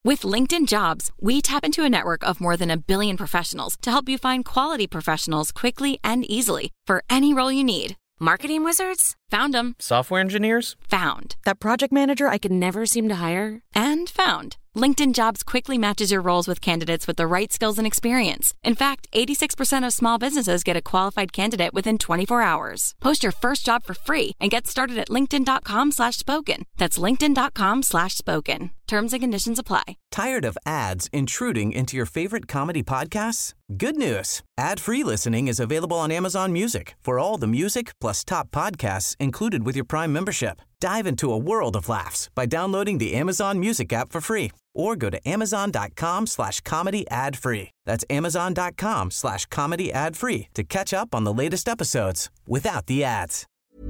With LinkedIn Jobs, we tap into a network of more than 1 billion professionals to help you find quality professionals quickly and easily for any role you need. Marketing wizards? Found them. Software engineers? Found. That project manager I could never seem to hire? And found. LinkedIn Jobs quickly matches your roles with candidates with the right skills and experience. In fact, 86% of small businesses get a qualified candidate within 24 hours. Post your first job for free and get started at linkedin.com/spoken. That's linkedin.com/spoken. Terms and conditions apply. Tired of ads intruding into your favorite comedy podcasts? Good news. Ad-free listening is available on Amazon Music for all the music plus top podcasts included with your Prime membership. Dive into a world of laughs by downloading the Amazon Music app for free or go to amazon.com/comedy ad-free. That's amazon.com/comedy ad-free to catch up on the latest episodes without the ads.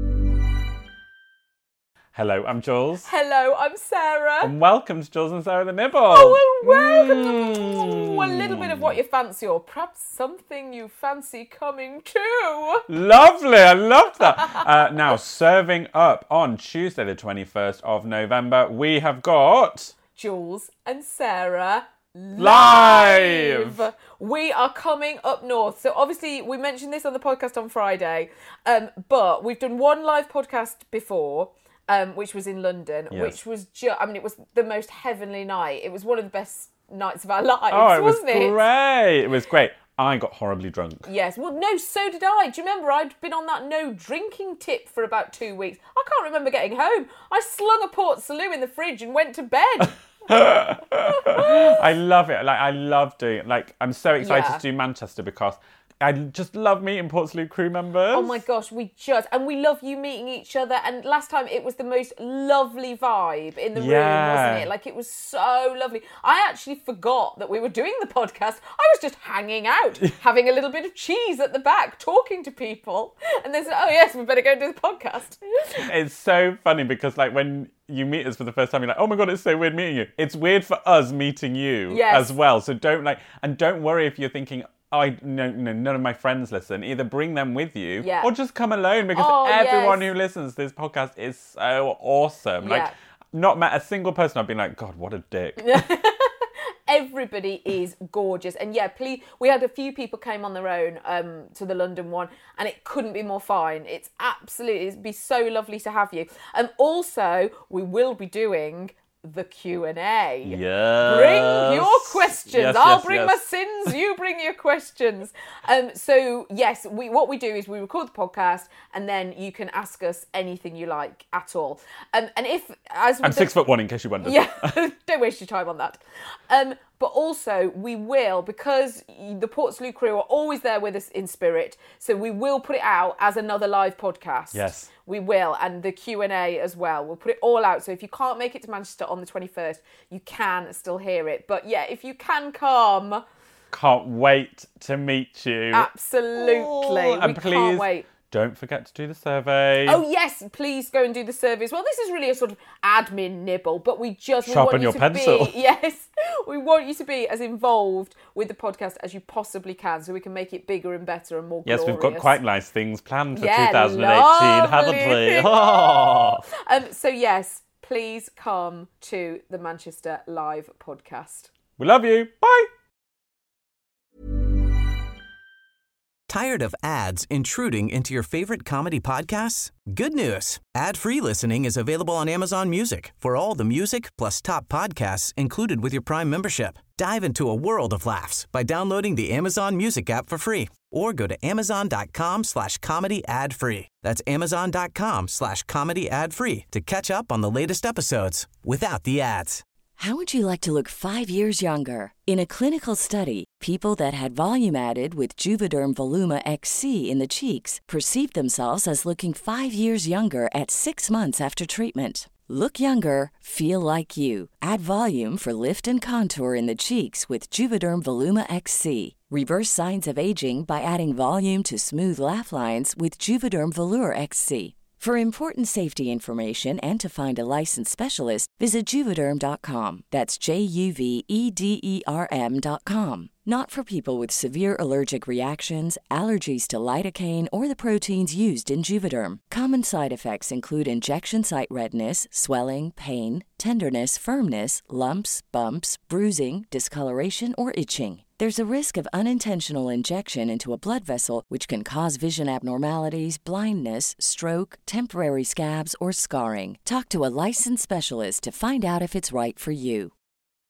Hello, I'm Jules. Hello, I'm Sarah. And welcome to Jules and Sarah the Nibble. Oh, well, welcome. A little bit of what you fancy, or perhaps something you fancy coming to. Lovely, I love that. Now, serving up on Tuesday the 21st of November, we have got... Jules and Sarah Live! We are coming up north. So obviously we mentioned this on the podcast on Friday, but we've done one live podcast before, which was in London, yes. which was it was the most heavenly night. It was one of the best nights of our lives, wasn't it? Great. It was great. I got horribly drunk. Yes, well, no, so did I. Do you remember I'd been on that no drinking tip for about 2 weeks? I can't remember getting home. I slung a Port Salut in the fridge and went to bed. I love it. I love doing it. I'm so excited to do Manchester because I just love meeting Port Salut crew members. Oh my gosh, and we love you meeting each other. And last time it was the most lovely vibe in the room, wasn't it? It was so lovely. I actually forgot that we were doing the podcast. I was just hanging out, having a little bit of cheese at the back, talking to people. And they said, oh yes, we better go and do the podcast. It's so funny because when you meet us for the first time, you're like, oh my God, it's so weird meeting you. It's weird for us meeting you as well. So don't worry if you're thinking, none of my friends listen. Either bring them with you or just come alone because everyone who listens to this podcast is so awesome. Not met a single person I've been like, God, what a dick. Everybody is gorgeous. And please, we had a few people came on their own to the London one and it couldn't be more fine. It'd be so lovely to have you. Also, we will be doing the Q&A. Yes. Bring your questions. Yes, I'll bring my sins. You bring your questions. So yes, what we do is we record the podcast and then you can ask us anything you like at all. And if as I'm 6'1" in case you wondered. Yeah, don't waste your time on that. But also we will, because the Port Salut crew are always there with us in spirit, so we will put it out as another live podcast. Yes. We will, and the Q&A as well. We'll put it all out, so if you can't make it to Manchester on the 21st, you can still hear it. But yeah, if you can come... Can't wait to meet you. Absolutely. We can't wait. Don't forget to do the survey. Oh yes, please go and do the survey as well. This is really a sort of admin nibble, but we Sharpen your pencil. We want you to be as involved with the podcast as you possibly can, so we can make it bigger and better and more glorious. Yes, we've got quite nice things planned for 2018, haven't we? Oh. So yes, please come to the Manchester Live podcast. We love you. Bye. Tired of ads intruding into your favorite comedy podcasts? Good news. Ad-free listening is available on Amazon Music for all the music plus top podcasts included with your Prime membership. Dive into a world of laughs by downloading the Amazon Music app for free or go to amazon.com/comedy ad-free. That's amazon.com/comedy ad-free to catch up on the latest episodes without the ads. How would you like to look 5 years younger? In a clinical study, people that had volume added with Juvederm Voluma XC in the cheeks perceived themselves as looking 5 years younger at 6 months after treatment. Look younger, feel like you. Add volume for lift and contour in the cheeks with Juvederm Voluma XC. Reverse signs of aging by adding volume to smooth laugh lines with Juvederm Volure XC. For important safety information and to find a licensed specialist, visit Juvederm.com. That's JUVEDERM.com. Not for people with severe allergic reactions, allergies to lidocaine, or the proteins used in Juvederm. Common side effects include injection site redness, swelling, pain, tenderness, firmness, lumps, bumps, bruising, discoloration, or itching. There's a risk of unintentional injection into a blood vessel, which can cause vision abnormalities, blindness, stroke, temporary scabs, or scarring. Talk to a licensed specialist to find out if it's right for you.